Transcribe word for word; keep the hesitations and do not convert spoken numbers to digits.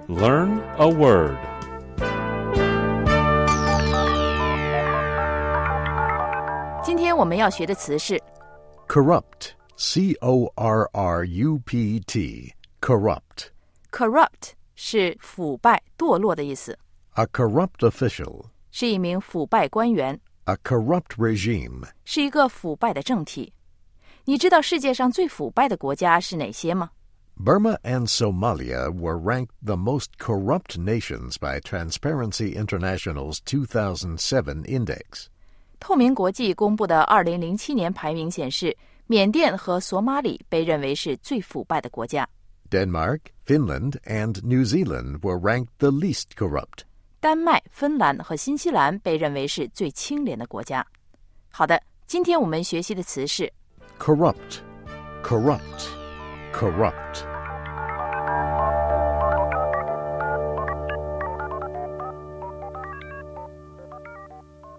Learn a word. Today 今天我们要学的词是 corrupt, C O R R U P T, corrupt. corrupt 是腐败、堕落的意思。 A corrupt official. 是一名腐败官员。 A corrupt regime. 是一个腐败的政体。你知道世界上最腐败的国家是哪些吗？ Burma and Somalia were ranked the most corrupt nations by Transparency International's two thousand seven index. 透明国际公布的二零零七年排名显示，缅甸和索马里被认为是最腐败的国家。 Denmark, Finland, and New Zealand were ranked the least corrupt. 丹麦、芬兰和新西兰被认为是最清廉的国家。好的，今天我们学习的词是 corrupt, corrupt, corrupt.